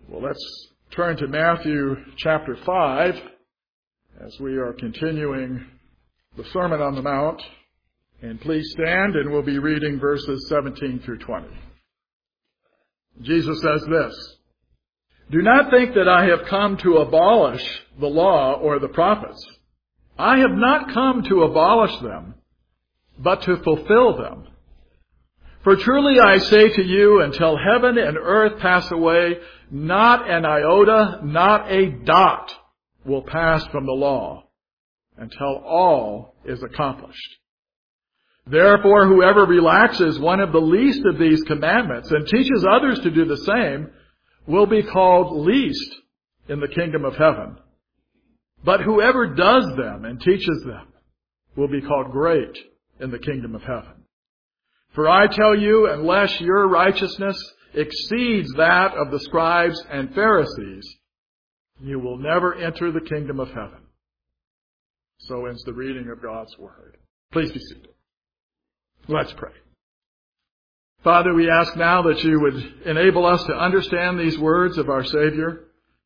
Well, let's turn to Matthew chapter 5 as we are continuing the Sermon on the Mount. And please stand, and we'll be reading verses 17 through 20. Jesus says this: "Do not think that I have come to abolish the law or the prophets. I have not come to abolish them, but to fulfill them. For truly I say to you, until heaven and earth pass away, not an iota, not a dot will pass from the law, until all is accomplished. Therefore, whoever relaxes one of the least of these commandments and teaches others to do the same will be called least in the kingdom of heaven. But whoever does them and teaches them will be called great in the kingdom of heaven. For I tell you, unless your righteousness exceeds that of the scribes and Pharisees, you will never enter the kingdom of heaven." So ends the reading of God's Word. Please be seated. Let's pray. Father, we ask now that you would enable us to understand these words of our Savior,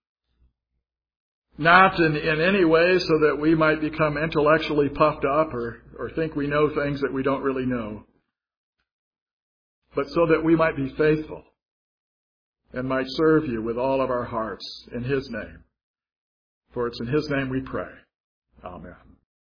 not in any way so that we might become intellectually puffed up or think we know things that we don't really know, but so that we might be faithful and might serve you with all of our hearts in His name. For it's in His name we pray. Amen.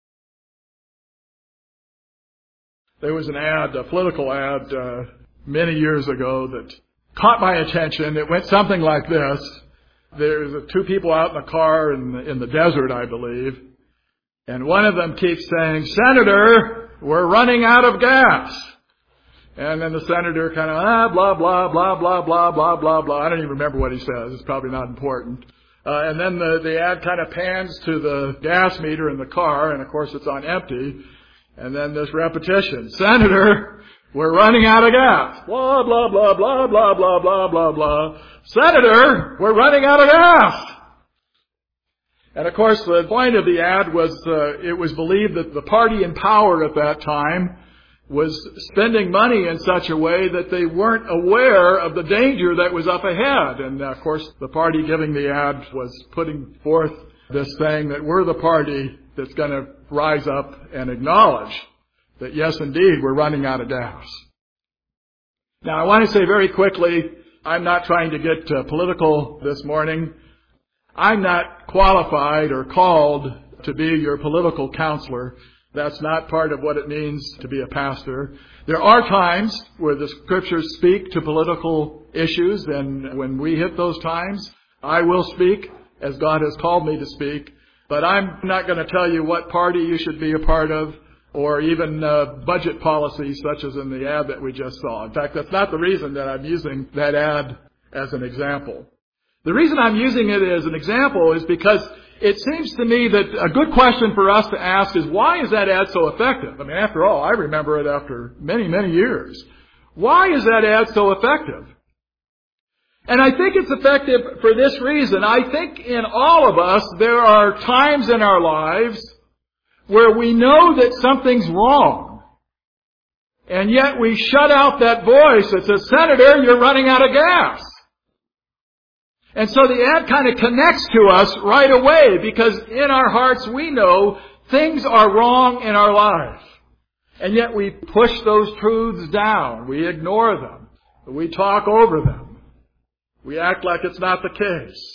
There was an ad, a political ad, many years ago that caught my attention. It went something like this. There's two people out in a car in the desert, I believe, and one of them keeps saying, "Senator, we're running out of gas." And then the senator kind of, blah, blah, blah, blah, blah, blah, blah, blah. I don't even remember what he says. It's probably not important. And then the ad kind of pans to the gas meter in the car, and of course it's on empty. And then this repetition: "Senator, we're running out of gas." Blah, blah, blah, blah, blah, blah, blah, blah, blah. "Senator, we're running out of gas." And of course the point of the ad was, it was believed that the party in power at that time was spending money in such a way that they weren't aware of the danger that was up ahead. And of course the party giving the ad was putting forth this saying that we're the party that's going to rise up and acknowledge that yes, indeed, we're running out of gas. Now I want to say very quickly, I'm not trying to get political this morning. I'm not qualified or called to be your political counselor. That's not part of what it means to be a pastor. There are times where the Scriptures speak to political issues, and when we hit those times, I will speak as God has called me to speak. But I'm not going to tell you what party you should be a part of, or even budget policies such as in the ad that we just saw. In fact, that's not the reason that I'm using that ad as an example. The reason I'm using it as an example is because it seems to me that a good question for us to ask is, why is that ad so effective? I mean, after all, I remember it after many, many years. Why is that ad so effective? And I think it's effective for this reason. I think in all of us, there are times in our lives where we know that something's wrong, and yet we shut out that voice that says, "Senator, you're running out of gas." And so the ad kind of connects to us right away, because in our hearts we know things are wrong in our life. And yet we push those truths down. We ignore them. We talk over them. We act like it's not the case.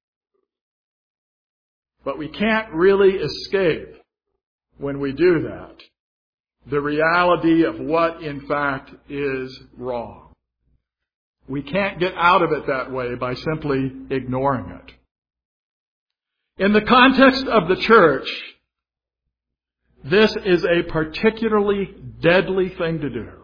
But we can't really escape, when we do that, the reality of what in fact is wrong. We can't get out of it that way by simply ignoring it. In the context of the church, this is a particularly deadly thing to do.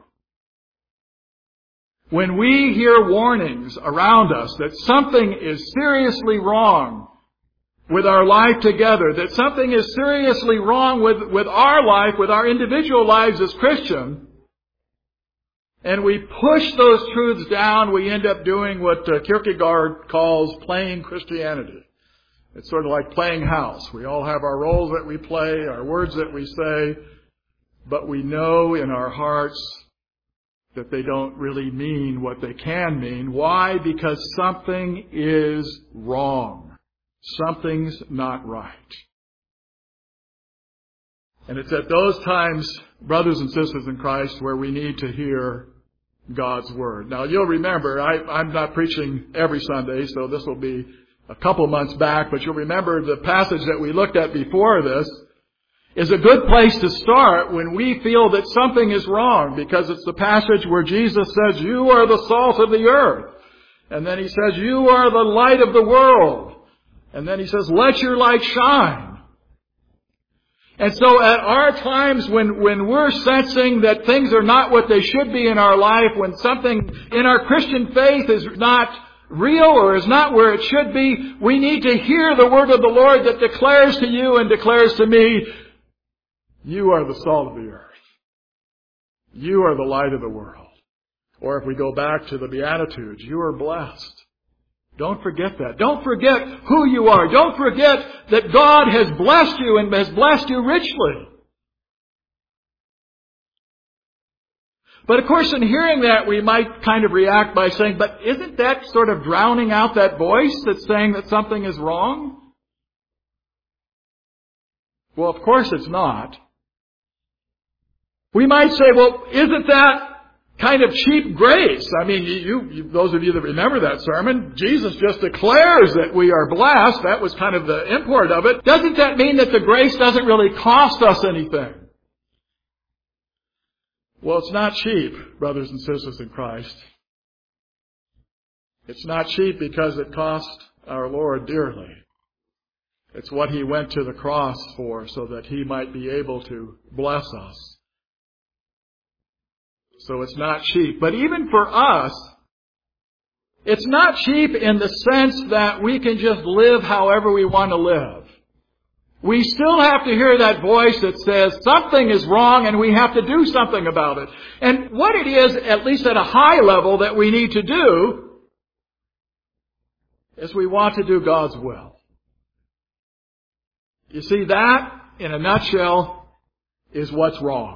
When we hear warnings around us that something is seriously wrong with our life together, that something is seriously wrong with our life, with our individual lives as Christians, and we push those truths down, we end up doing what Kierkegaard calls playing Christianity. It's sort of like playing house. We all have our roles that we play, our words that we say, but we know in our hearts that they don't really mean what they can mean. Why? Because something is wrong. Something's not right. And it's at those times, brothers and sisters in Christ, where we need to hear God's Word. Now, you'll remember, I'm not preaching every Sunday, so this will be a couple months back, but you'll remember the passage that we looked at before this is a good place to start when we feel that something is wrong, because it's the passage where Jesus says, "You are the salt of the earth." And then He says, "You are the light of the world." And then He says, "Let your light shine." And so at our times when we're sensing that things are not what they should be in our life, when something in our Christian faith is not real or is not where it should be, we need to hear the word of the Lord that declares to you and declares to me, "You are the salt of the earth. You are the light of the world." Or if we go back to the Beatitudes, you are blessed. Don't forget that. Don't forget who you are. Don't forget that God has blessed you and has blessed you richly. But of course, in hearing that, we might kind of react by saying, but isn't that sort of drowning out that voice that's saying that something is wrong? Well, of course it's not. We might say, well, isn't that kind of cheap grace? I mean, you those of you that remember that sermon, Jesus just declares that we are blessed. That was kind of the import of it. Doesn't that mean that the grace doesn't really cost us anything? Well, it's not cheap, brothers and sisters in Christ. It's not cheap because it cost our Lord dearly. It's what He went to the cross for, so that He might be able to bless us. So it's not cheap. But even for us, it's not cheap in the sense that we can just live however we want to live. We still have to hear that voice that says something is wrong and we have to do something about it. And what it is, at least at a high level, that we need to do is we want to do God's will. You see, that, in a nutshell, is what's wrong.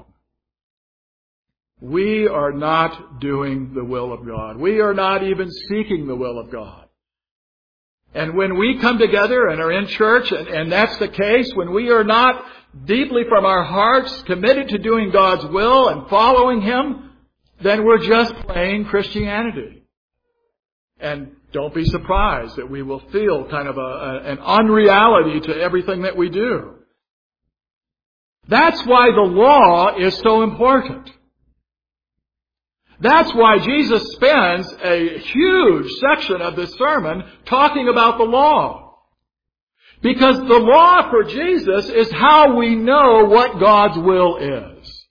We are not doing the will of God. We are not even seeking the will of God. And when we come together and are in church, and that's the case, when we are not deeply from our hearts committed to doing God's will and following Him, then we're just playing Christianity. And don't be surprised that we will feel kind of an unreality to everything that we do. That's why the law is so important. That's why Jesus spends a huge section of this sermon talking about the law. Because the law for Jesus is how we know what God's will is.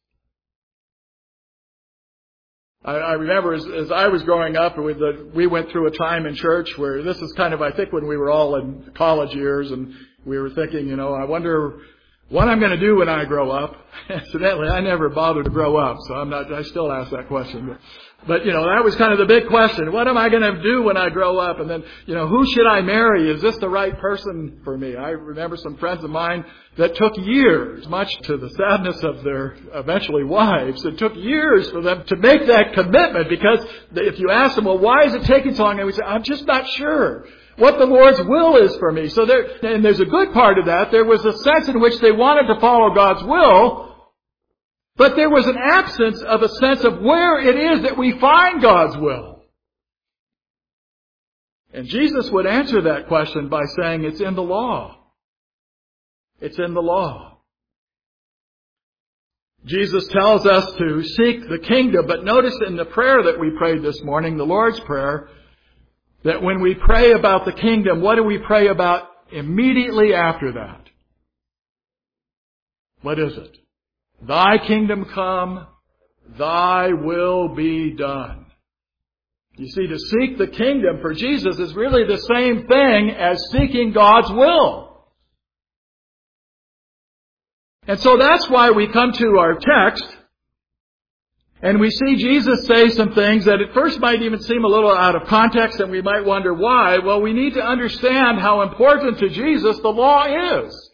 I remember as I was growing up, we went through a time in church where this is kind of, I think, when we were all in college years, and we were thinking, I wonder what I'm going to do when I grow up. Incidentally, I never bothered to grow up, so I still ask that question. But that was kind of the big question. What am I going to do when I grow up? And then, who should I marry? Is this the right person for me? I remember some friends of mine that took years, much to the sadness of their eventually wives, it took years for them to make that commitment, because if you ask them, well, why is it taking so long? They would say, I'm just not sure what the Lord's will is for me. So there's a good part of that. There was a sense in which they wanted to follow God's will, but there was an absence of a sense of where it is that we find God's will. And Jesus would answer that question by saying, it's in the law. It's in the law. Jesus tells us to seek the kingdom, but notice in the prayer that we prayed this morning, the Lord's Prayer, that when we pray about the kingdom, what do we pray about immediately after that? What is it? Thy kingdom come, thy will be done. You see, to seek the kingdom for Jesus is really the same thing as seeking God's will. And so that's why we come to our text, and we see Jesus say some things that at first might even seem a little out of context, and we might wonder why. Well, we need to understand how important to Jesus the law is.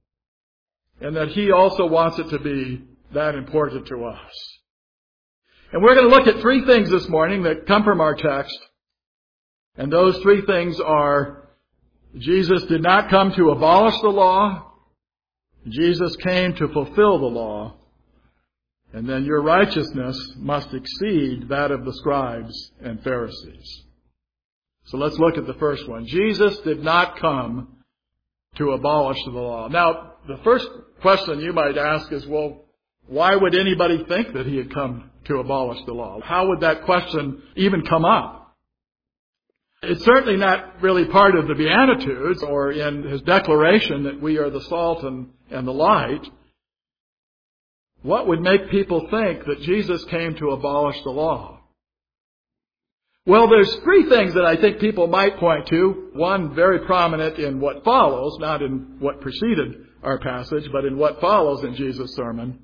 And that He also wants it to be that important to us. And we're going to look at three things this morning that come from our text. And those three things are, Jesus did not come to abolish the law. Jesus came to fulfill the law. And then your righteousness must exceed that of the scribes and Pharisees. So let's look at the first one. Jesus did not come to abolish the law. Now, the first question you might ask is, well, why would anybody think that he had come to abolish the law? How would that question even come up? It's certainly not really part of the Beatitudes or in his declaration that we are the salt and the light. What would make people think that Jesus came to abolish the law? Well, there's three things that I think people might point to. One very prominent in what follows, not in what preceded our passage, but in what follows in Jesus' sermon.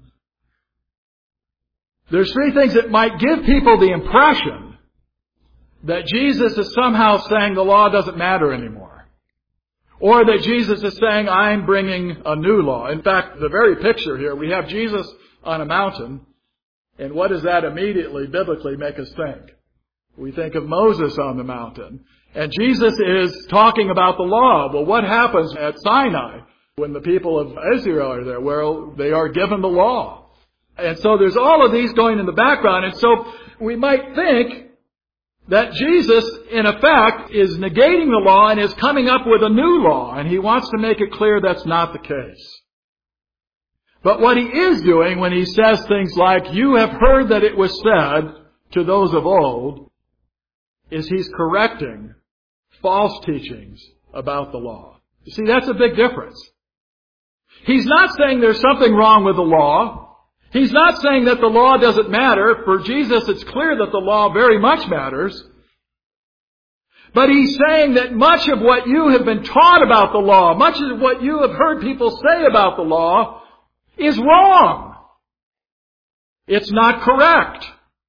There's three things that might give people the impression that Jesus is somehow saying the law doesn't matter anymore. Or that Jesus is saying, I'm bringing a new law. In fact, the very picture here, we have Jesus on a mountain. And what does that immediately, biblically, make us think? We think of Moses on the mountain. And Jesus is talking about the law. Well, what happens at Sinai when the people of Israel are there? Well, they are given the law. And so there's all of these going in the background. And so we might think that Jesus, in effect, is negating the law and is coming up with a new law. And he wants to make it clear that's not the case. But what he is doing when he says things like, you have heard that it was said to those of old, is he's correcting false teachings about the law. You see, that's a big difference. He's not saying there's something wrong with the law. He's not saying that the law doesn't matter. For Jesus, it's clear that the law very much matters. But he's saying that much of what you have been taught about the law, much of what you have heard people say about the law, is wrong. It's not correct.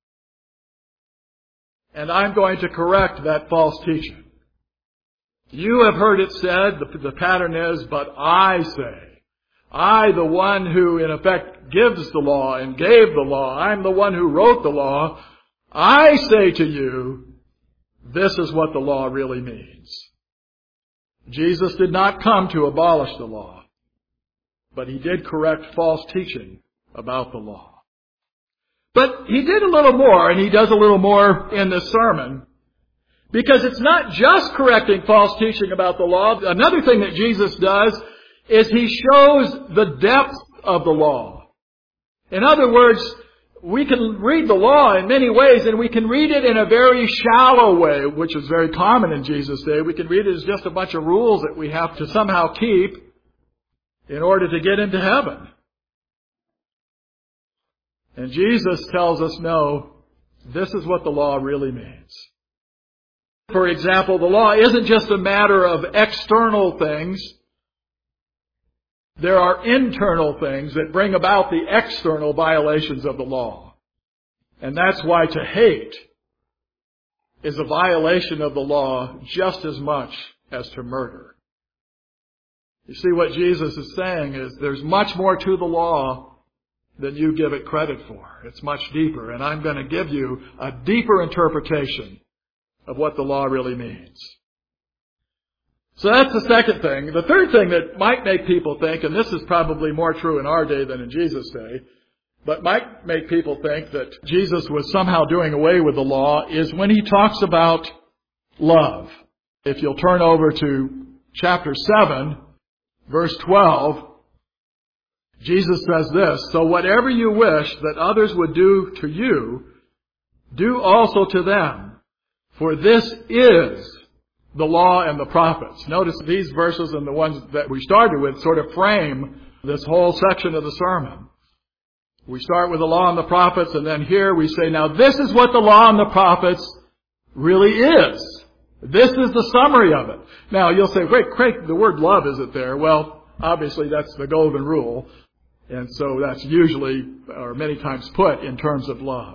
And I'm going to correct that false teaching. You have heard it said, the pattern is, but I say. I, the one who in effect gives the law and gave the law, I'm the one who wrote the law. I say to you, this is what the law really means. Jesus did not come to abolish the law, but he did correct false teaching about the law. But he did a little more, and he does a little more in this sermon, because it's not just correcting false teaching about the law. Another thing that Jesus does is he shows the depth of the law. In other words, we can read the law in many ways, and we can read it in a very shallow way, which was very common in Jesus' day. We can read it as just a bunch of rules that we have to somehow keep in order to get into heaven. And Jesus tells us, no, this is what the law really means. For example, the law isn't just a matter of external things. There are internal things that bring about the external violations of the law. And that's why to hate is a violation of the law just as much as to murder. You see, what Jesus is saying is there's much more to the law than you give it credit for. It's much deeper, and I'm going to give you a deeper interpretation of what the law really means. So that's the second thing. The third thing that might make people think, and this is probably more true in our day than in Jesus' day, but might make people think that Jesus was somehow doing away with the law, is when he talks about love. If you'll turn over to chapter 7, verse 12, Jesus says this, so whatever you wish that others would do to you, do also to them. For this is the law and the prophets. Notice these verses and the ones that we started with sort of frame this whole section of the sermon. We start with the law and the prophets, and then here we say, now this is what the law and the prophets really is. This is the summary of it. Now you'll say, wait, Craig, the word love isn't there. Well, obviously that's the golden rule. And so that's usually, or many times put in terms of love.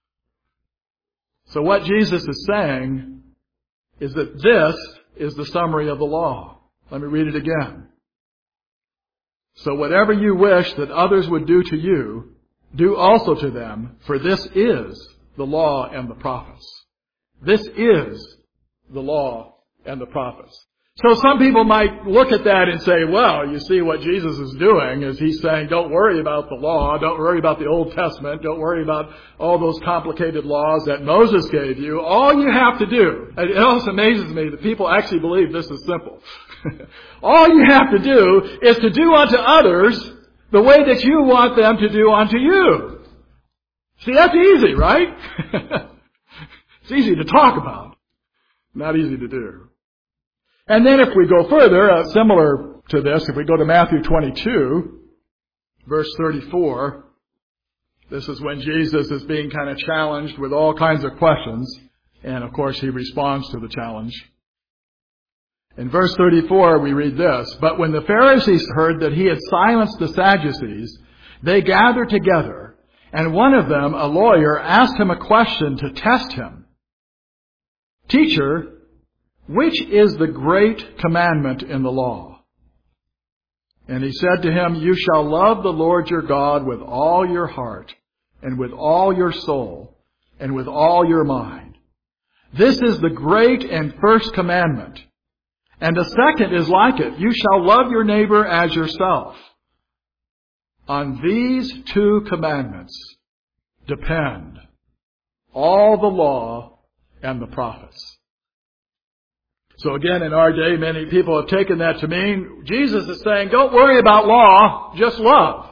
So what Jesus is saying is that this is the summary of the law. Let me read it again. So whatever you wish that others would do to you, do also to them, for this is the law and the prophets. This is the law and the prophets. So some people might look at that and say, well, you see what Jesus is doing is he's saying, don't worry about the law, don't worry about the Old Testament, don't worry about all those complicated laws that Moses gave you. All you have to do, it always amazes me that people actually believe this is simple. All you have to do is to do unto others the way that you want them to do unto you. See, that's easy, right? It's easy to talk about, not easy to do. And then if we go further, similar to this, if we go to Matthew 22, verse 34, this is when Jesus is being kind of challenged with all kinds of questions. And of course, he responds to the challenge. In verse 34, we read this, "But when the Pharisees heard that he had silenced the Sadducees, they gathered together, and one of them, a lawyer, asked him a question to test him. 'Teacher, which is the great commandment in the law?' And he said to him, 'You shall love the Lord your God with all your heart, and with all your soul, and with all your mind. This is the great and first commandment. And a second is like it. You shall love your neighbor as yourself. On these two commandments depend all the law and the prophets.'" So again, in our day, many people have taken that to mean Jesus is saying, don't worry about law, just love.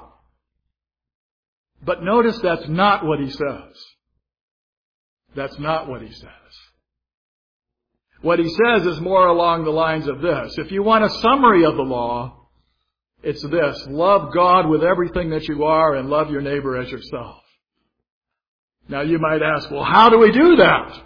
But notice that's not what he says. That's not what he says. What he says is more along the lines of this. If you want a summary of the law, it's this: love God with everything that you are and love your neighbor as yourself. Now you might ask, well, how do we do that?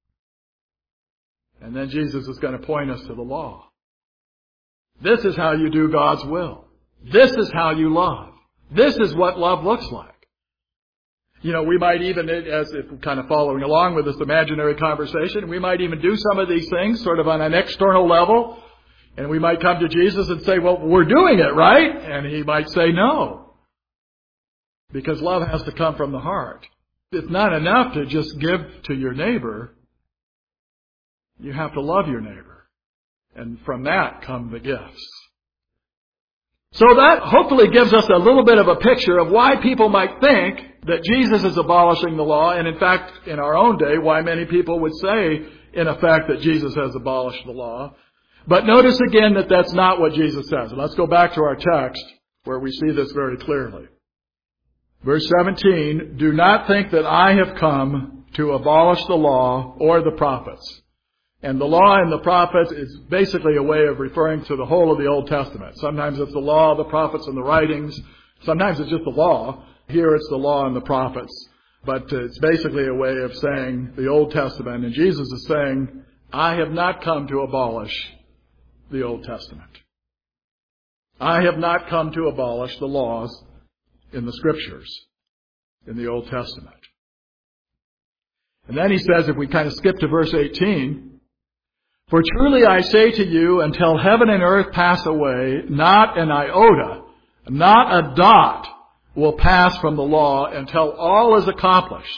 And then Jesus is going to point us to the law. This is how you do God's will. This is how you love. This is what love looks like. You know, we might even, as if we're kind of following along with this imaginary conversation, we might even do some of these things sort of on an external level. And we might come to Jesus and say, well, we're doing it, right? And he might say no. Because love has to come from the heart. It's not enough to just give to your neighbor. You have to love your neighbor. And from that come the gifts. So that hopefully gives us a little bit of a picture of why people might think that Jesus is abolishing the law. And in fact, in our own day, why many people would say, in effect, that Jesus has abolished the law. But notice again that that's not what Jesus says. And let's go back to our text where we see this very clearly. Verse 17, "Do not think that I have come to abolish the law or the prophets." And the law and the prophets is basically a way of referring to the whole of the Old Testament. Sometimes it's the law, the prophets, and the writings. Sometimes it's just the law. Here it's the law and the prophets. But it's basically a way of saying the Old Testament. And Jesus is saying, I have not come to abolish the Old Testament. I have not come to abolish the laws in the Scriptures, in the Old Testament. And then he says, if we kind of skip to verse 18, "For truly I say to you, until heaven and earth pass away, not an iota, not a dot will pass from the law until all is accomplished."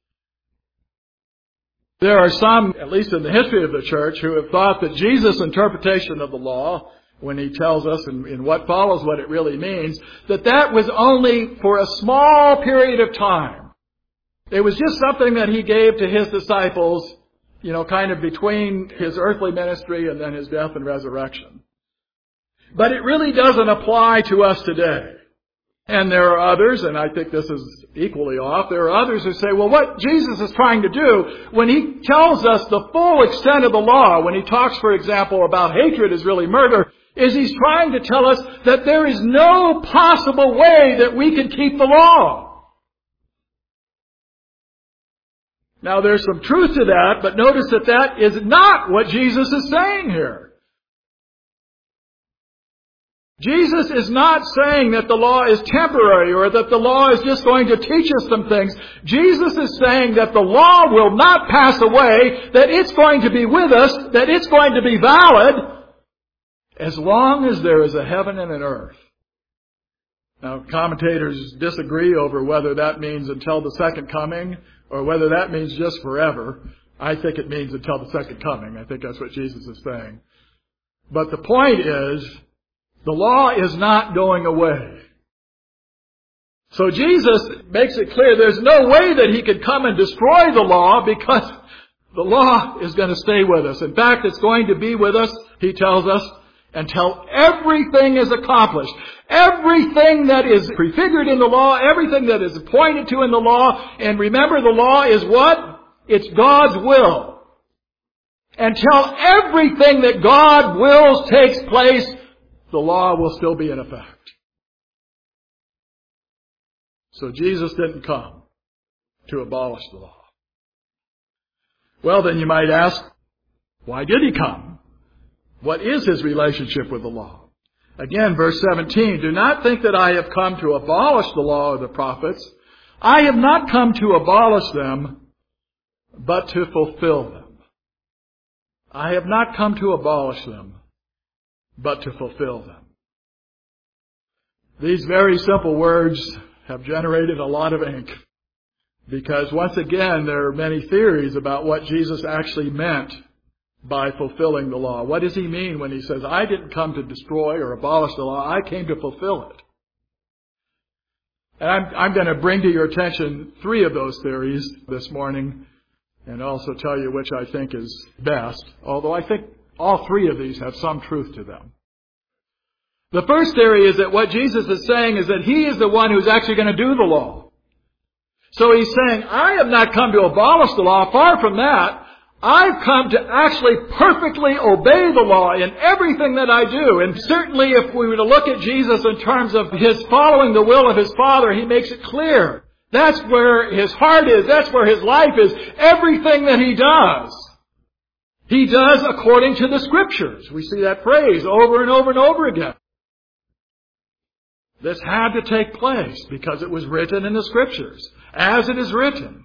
There are some, at least in the history of the church, who have thought that Jesus' interpretation of the law, when he tells us in what follows what it really means, that was only for a small period of time. It was just something that he gave to his disciples, kind of between his earthly ministry and then his death and resurrection. But it really doesn't apply to us today. And there are others, and I think this is equally off, there are others who say, well, what Jesus is trying to do when he tells us the full extent of the law, when he talks, for example, about hatred is really murder, is he's trying to tell us that there is no possible way that we can keep the law. Now, there's some truth to that, but notice that is not what Jesus is saying here. Jesus is not saying that the law is temporary or that the law is just going to teach us some things. Jesus is saying that the law will not pass away, that it's going to be with us, that it's going to be valid as long as there is a heaven and an earth. Now, commentators disagree over whether that means until the second coming or whether that means just forever. I think it means until the second coming. I think that's what Jesus is saying. But the point is, the law is not going away. So Jesus makes it clear there's no way that He could come and destroy the law, because the law is going to stay with us. In fact, it's going to be with us, He tells us, until everything is accomplished. Everything that is prefigured in the law, everything that is pointed to in the law. And remember, the law is what? It's God's will. Until everything that God wills takes place, the law will still be in effect. So Jesus didn't come to abolish the law. Well, then you might ask, why did He come? What is His relationship with the law? Again, verse 17, do not think that I have come to abolish the law or the prophets. I have not come to abolish them, but to fulfill them. I have not come to abolish them, but to fulfill them. These very simple words have generated a lot of ink, because once again, there are many theories about what Jesus actually meant by fulfilling the law. What does He mean when He says, I didn't come to destroy or abolish the law, I came to fulfill it? And I'm going to bring to your attention 3 of those theories this morning, and also tell you which I think is best, although I think all 3 of these have some truth to them. The first theory is that what Jesus is saying is that He is the one who's actually going to do the law. So He's saying, I have not come to abolish the law. Far from that. I've come to actually perfectly obey the law in everything that I do. And certainly if we were to look at Jesus in terms of His following the will of His Father, He makes it clear. That's where His heart is. That's where His life is. Everything that He does according to the Scriptures. We see that phrase over and over and over again. This had to take place because it was written in the Scriptures, as it is written.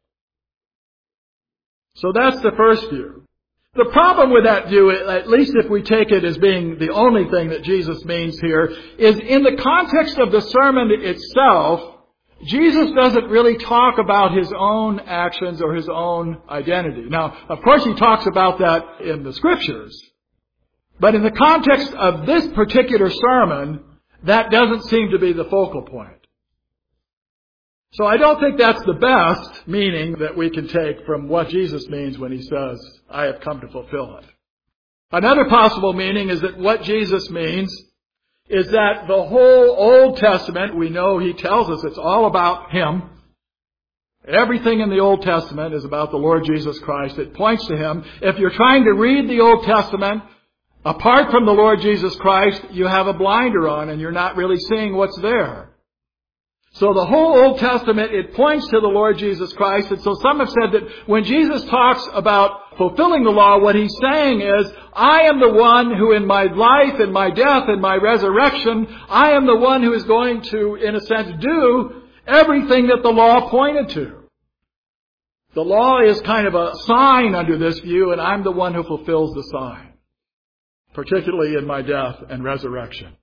So that's the first view. The problem with that view, at least if we take it as being the only thing that Jesus means here, is in the context of the sermon itself, Jesus doesn't really talk about His own actions or His own identity. Now, of course He talks about that in the Scriptures. But in the context of this particular sermon, that doesn't seem to be the focal point. So I don't think that's the best meaning that we can take from what Jesus means when He says, I have come to fulfill it. Another possible meaning is that what Jesus means is that the whole Old Testament, we know He tells us it's all about Him. Everything in the Old Testament is about the Lord Jesus Christ. It points to Him. If you're trying to read the Old Testament apart from the Lord Jesus Christ, you have a blinder on and you're not really seeing what's there. So the whole Old Testament, it points to the Lord Jesus Christ. And so some have said that when Jesus talks about fulfilling the law, what He's saying is, I am the one who in my life, in my death, in my resurrection, I am the one who is going to, in a sense, do everything that the law pointed to. The law is kind of a sign under this view, and I'm the one who fulfills the sign, particularly in my death and resurrection.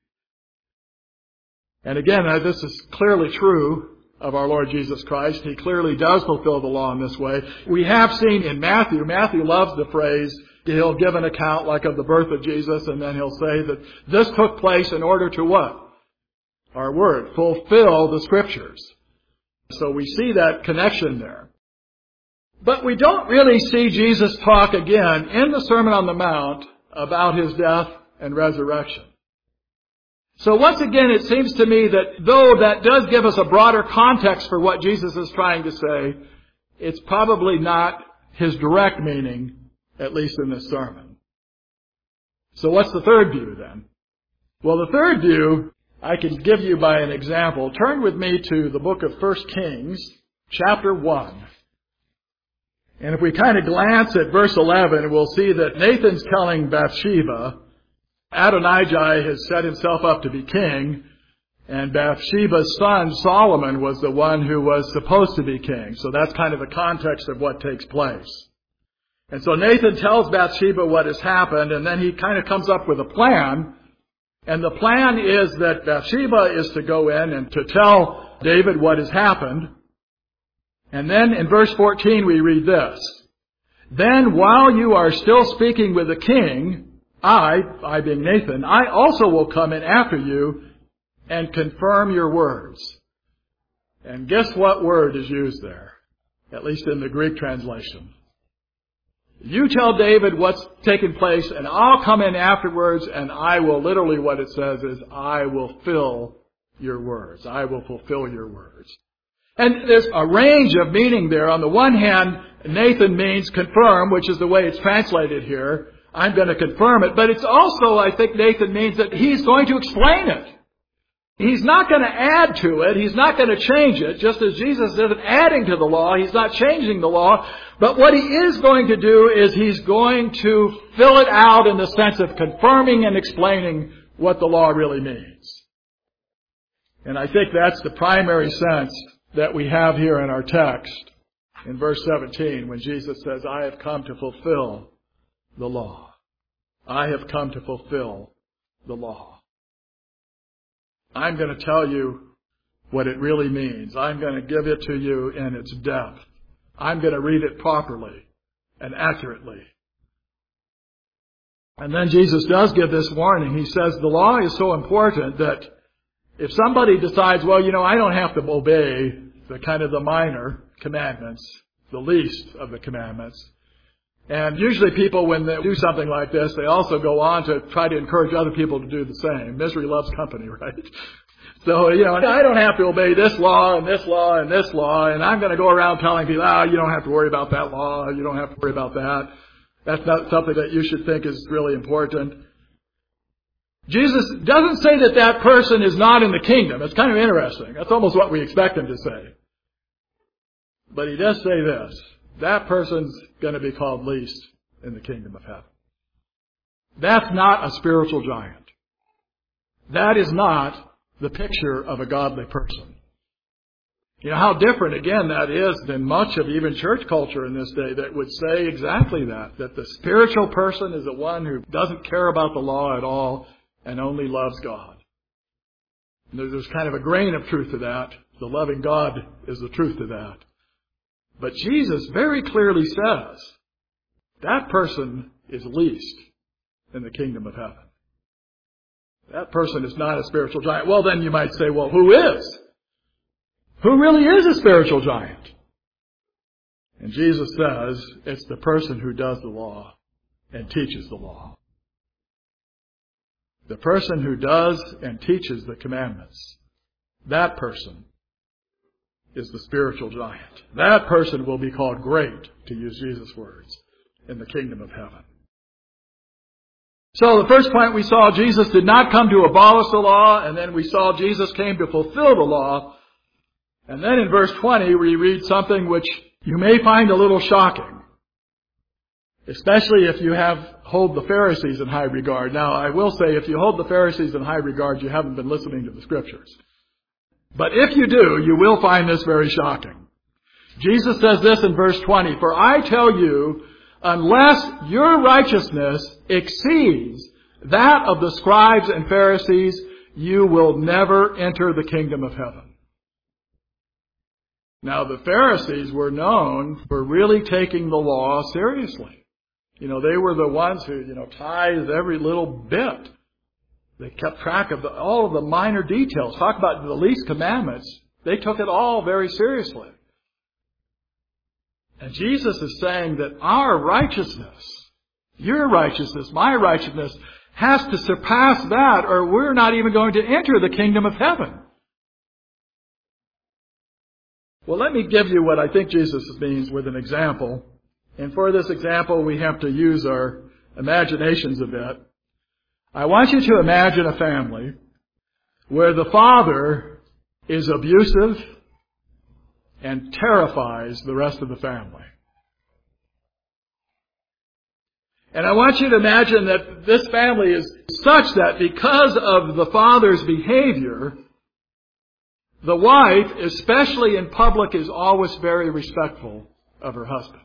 And again, this is clearly true of our Lord Jesus Christ. He clearly does fulfill the law in this way. We have seen in Matthew loves the phrase, he'll give an account like of the birth of Jesus, and then he'll say that this took place in order to what? Our word, fulfill the Scriptures. So we see that connection there. But we don't really see Jesus talk again in the Sermon on the Mount about His death and resurrection. So once again, it seems to me that though that does give us a broader context for what Jesus is trying to say, it's probably not His direct meaning, at least in this sermon. So what's the third view then? Well, the third view I can give you by an example. Turn with me to the book of 1 Kings, chapter 1. And if we kind of glance at verse 11, we'll see that Nathan's telling Bathsheba, Adonijah has set himself up to be king, and Bathsheba's son Solomon was the one who was supposed to be king. So that's kind of the context of what takes place. And so Nathan tells Bathsheba what has happened, and then he kind of comes up with a plan. And the plan is that Bathsheba is to go in and to tell David what has happened. And then in verse 14 we read this. Then while you are still speaking with the king, I being Nathan, I also will come in after you and confirm your words. And guess what word is used there? At least in the Greek translation. You tell David what's taken place, and I'll come in afterwards, and I will, literally what it says is, I will fill your words. I will fulfill your words. And there's a range of meaning there. On the one hand, Nathan means confirm, which is the way it's translated here. I'm going to confirm it. But it's also, I think, Nathan means that he's going to explain it. He's not going to add to it. He's not going to change it. Just as Jesus isn't adding to the law, he's not changing the law. But what he is going to do is he's going to fill it out in the sense of confirming and explaining what the law really means. And I think that's the primary sense that we have here in our text in verse 17 when Jesus says, I have come to fulfill the law. I have come to fulfill the law. I'm going to tell you what it really means. I'm going to give it to you in its depth. I'm going to read it properly and accurately. And then Jesus does give this warning. He says the law is so important that if somebody decides, well, I don't have to obey the minor commandments, the least of the commandments. And usually people, when they do something like this, they also go on to try to encourage other people to do the same. Misery loves company, right? So, I don't have to obey this law and this law and this law, and I'm going to go around telling people, you don't have to worry about that law, you don't have to worry about that. That's not something that you should think is really important. Jesus doesn't say that that person is not in the kingdom. It's kind of interesting. That's almost what we expect him to say. But he does say this. That person's going to be called least in the kingdom of heaven. That's not a spiritual giant. That is not the picture of a godly person. How different, again, that is than much of even church culture in this day that would say exactly that the spiritual person is the one who doesn't care about the law at all and only loves God. And there's kind of a grain of truth to that. The loving God is the truth to that. But Jesus very clearly says that person is least in the kingdom of heaven. That person is not a spiritual giant. Well, then you might say, well, who is? Who really is a spiritual giant? And Jesus says it's the person who does the law and teaches the law. The person who does and teaches the commandments, that person is the spiritual giant. That person will be called great, to use Jesus' words, in the kingdom of heaven. So the first point we saw, Jesus did not come to abolish the law, and then we saw Jesus came to fulfill the law. And then in verse 20 we read something which you may find a little shocking, especially if you hold the Pharisees in high regard. Now, I will say, if you hold the Pharisees in high regard, you haven't been listening to the Scriptures. But if you do, you will find this very shocking. Jesus says this in verse 20, for I tell you, unless your righteousness exceeds that of the scribes and Pharisees, you will never enter the kingdom of heaven. Now, the Pharisees were known for really taking the law seriously. They were the ones who, tithed every little bit. They kept track of all of the minor details. Talk about the least commandments. They took it all very seriously. And Jesus is saying that our righteousness, your righteousness, my righteousness, has to surpass that, or we're not even going to enter the kingdom of heaven. Well, let me give you what I think Jesus means with an example. And for this example, we have to use our imaginations a bit. I want you to imagine a family where the father is abusive and terrifies the rest of the family. And I want you to imagine that this family is such that because of the father's behavior, the wife, especially in public, is always very respectful of her husband.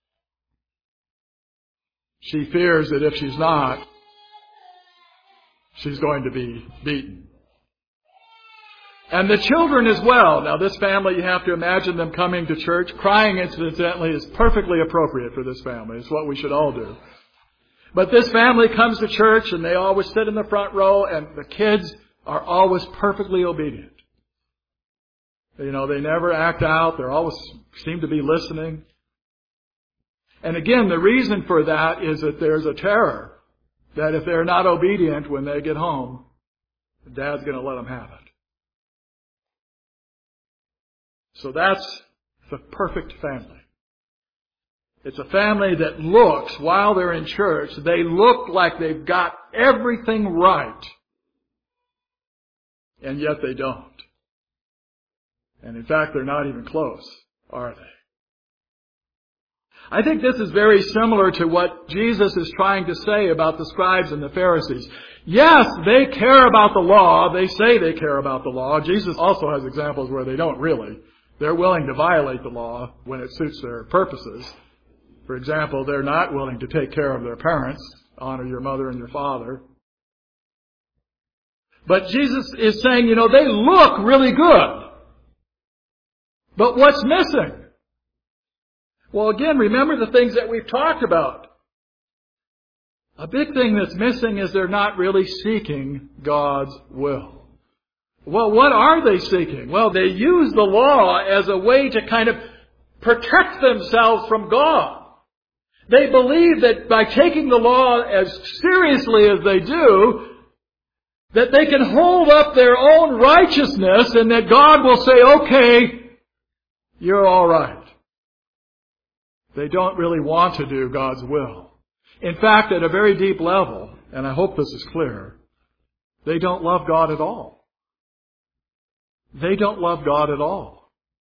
She fears that if she's not, she's going to be beaten. And the children as well. Now this family, you have to imagine them coming to church. Crying, incidentally, is perfectly appropriate for this family. It's what we should all do. But this family comes to church and they always sit in the front row, and the kids are always perfectly obedient. You know, they never act out. They always seem to be listening. And again, the reason for that is that there's a terror that if they're not obedient when they get home, Dad's going to let them have it. So that's the perfect family. It's a family that looks, while they're in church, they look like they've got everything right. And yet they don't. And in fact, they're not even close, are they? I think this is very similar to what Jesus is trying to say about the scribes and the Pharisees. Yes, they care about the law. They say they care about the law. Jesus also has examples where they don't really. They're willing to violate the law when it suits their purposes. For example, they're not willing to take care of their parents, honor your mother and your father. But Jesus is saying, you know, they look really good. But what's missing? Well, again, remember the things that we've talked about. A big thing that's missing is they're not really seeking God's will. Well, what are they seeking? Well, they use the law as a way to kind of protect themselves from God. They believe that by taking the law as seriously as they do, that they can hold up their own righteousness and that God will say, okay, you're all right. They don't really want to do God's will. In fact, at a very deep level, and I hope this is clear, they don't love God at all. They don't love God at all.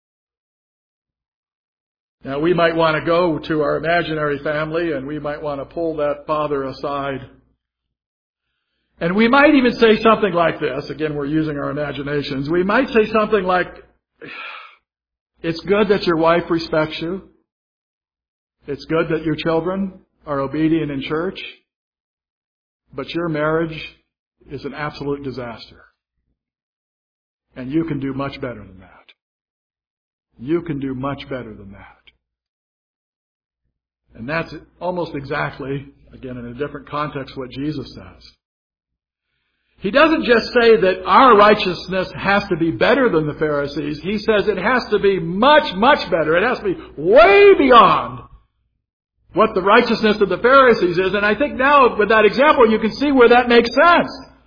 Now, we might want to go to our imaginary family and we might want to pull that father aside. And we might even say something like this. Again, we're using our imaginations. We might say something like, it's good that your wife respects you. It's good that your children are obedient in church. But your marriage is an absolute disaster. And you can do much better than that. You can do much better than that. And that's almost exactly, again in a different context, what Jesus says. He doesn't just say that our righteousness has to be better than the Pharisees. He says it has to be much, much better. It has to be way beyond what the righteousness of the Pharisees is. And I think now with that example you can see where that makes sense.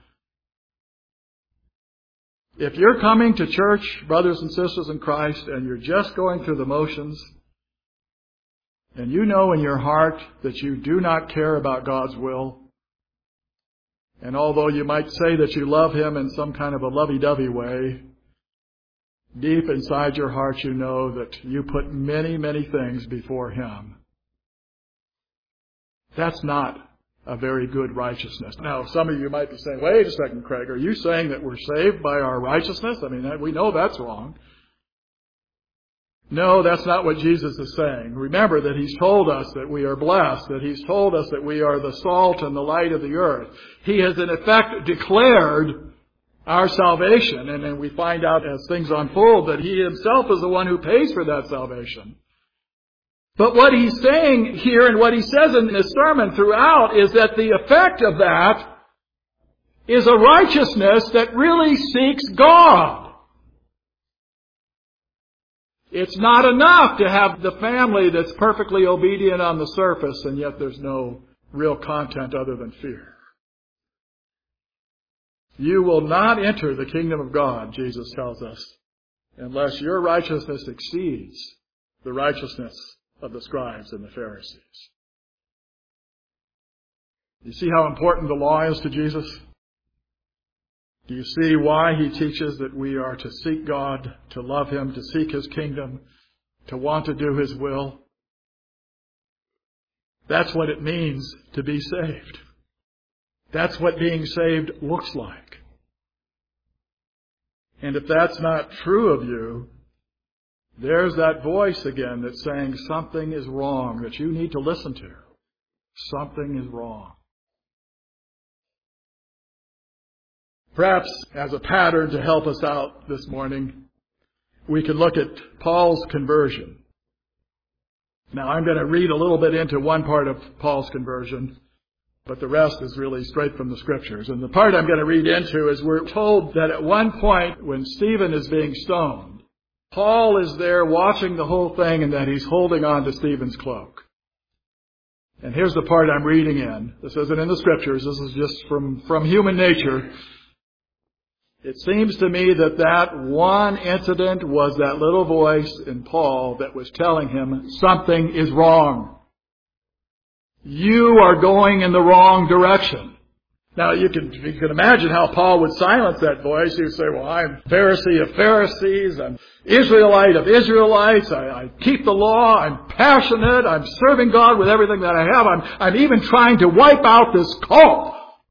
If you're coming to church, brothers and sisters in Christ, and you're just going through the motions, and you know in your heart that you do not care about God's will, and although you might say that you love Him in some kind of a lovey-dovey way, deep inside your heart you know that you put many, many things before Him. That's not a very good righteousness. Now, some of you might be saying, wait a second, Craig, are you saying that we're saved by our righteousness? I mean, we know that's wrong. No, that's not what Jesus is saying. Remember that He's told us that we are blessed, that He's told us that we are the salt and the light of the earth. He has in effect declared our salvation, and then we find out as things unfold that He Himself is the one who pays for that salvation. But what He's saying here and what He says in this sermon throughout is that the effect of that is a righteousness that really seeks God. It's not enough to have the family that's perfectly obedient on the surface and yet there's no real content other than fear. You will not enter the kingdom of God, Jesus tells us, unless your righteousness exceeds the righteousness of the scribes and the Pharisees. You see how important the law is to Jesus? Do you see why He teaches that we are to seek God, to love Him, to seek His kingdom, to want to do His will? That's what it means to be saved. That's what being saved looks like. And if that's not true of you, there's that voice again that's saying something is wrong that you need to listen to. Something is wrong. Perhaps as a pattern to help us out this morning, we could look at Paul's conversion. Now, I'm going to read a little bit into one part of Paul's conversion, but the rest is really straight from the Scriptures. And the part I'm going to read into is we're told that at one point when Stephen is being stoned, Paul is there watching the whole thing and that he's holding on to Stephen's cloak. And here's the part I'm reading in. This isn't in the Scriptures. This is just from human nature. It seems to me that one incident was that little voice in Paul that was telling him something is wrong. You are going in the wrong direction. Now, you can imagine how Paul would silence that voice. He would say, well, I'm Pharisee of Pharisees. I'm Israelite of Israelites. I keep the law. I'm passionate. I'm serving God with everything that I have. I'm even trying to wipe out this cult.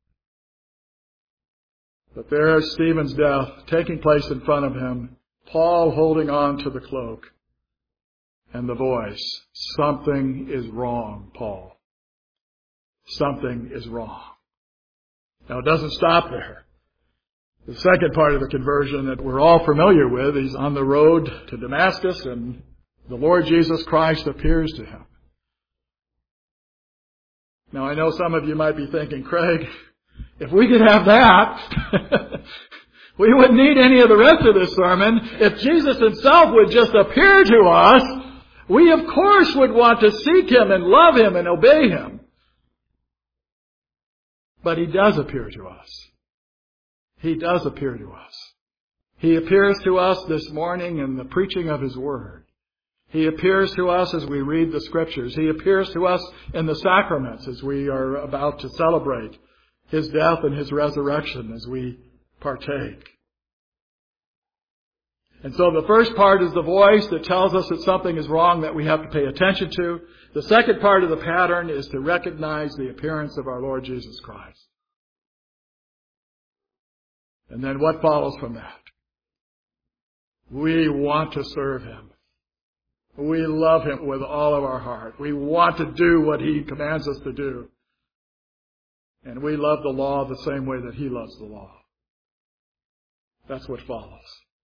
But there's Stephen's death taking place in front of him. Paul holding on to the cloak. And the voice, something is wrong, Paul. Something is wrong. Now, it doesn't stop there. The second part of the conversion that we're all familiar with, he's on the road to Damascus and the Lord Jesus Christ appears to him. Now, I know some of you might be thinking, Craig, if we could have that, we wouldn't need any of the rest of this sermon. If Jesus himself would just appear to us, we of course would want to seek him and love him and obey him. But he does appear to us. He does appear to us. He appears to us this morning in the preaching of his word. He appears to us as we read the Scriptures. He appears to us in the sacraments as we are about to celebrate his death and his resurrection as we partake. And so the first part is the voice that tells us that something is wrong that we have to pay attention to. The second part of the pattern is to recognize the appearance of our Lord Jesus Christ. And then what follows from that? We want to serve him. We love him with all of our heart. We want to do what he commands us to do. And we love the law the same way that he loves the law. That's what follows.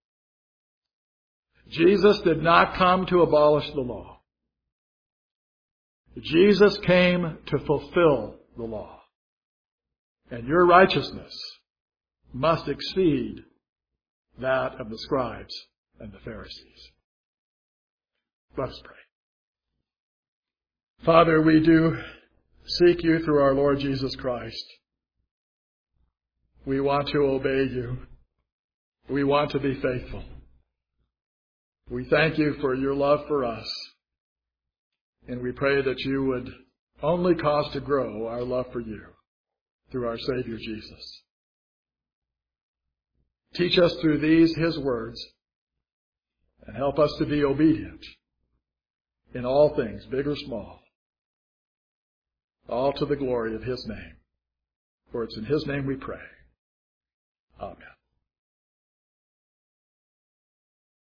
Jesus did not come to abolish the law. Jesus came to fulfill the law. And your righteousness must exceed that of the scribes and the Pharisees. Let us pray. Father, we do seek you through our Lord Jesus Christ. We want to obey you. We want to be faithful. We thank you for your love for us. And we pray that you would only cause to grow our love for you through our Savior Jesus. Teach us through these, his words, and help us to be obedient in all things, big or small, all to the glory of his name. For it's in his name we pray. Amen.